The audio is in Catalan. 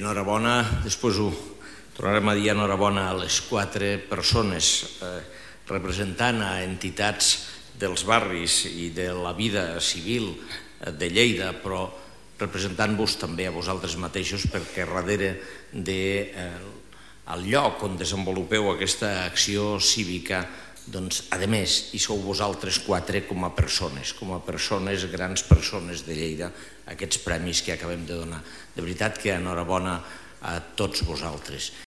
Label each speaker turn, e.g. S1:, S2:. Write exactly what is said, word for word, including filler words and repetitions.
S1: enhorabona, després ho tornarem a dir enhorabona a les quatre persones representant a entitats dels barris i de la vida civil de Lleida, però representant-vos també a vosaltres mateixos, perquè darrere del lloc on desenvolupeu aquesta acció cívica, doncs, a més, hi sou vosaltres quatre com a persones, com a persones, grans persones de Lleida, aquests premis que acabem de donar. De veritat que enhorabona a tots vosaltres.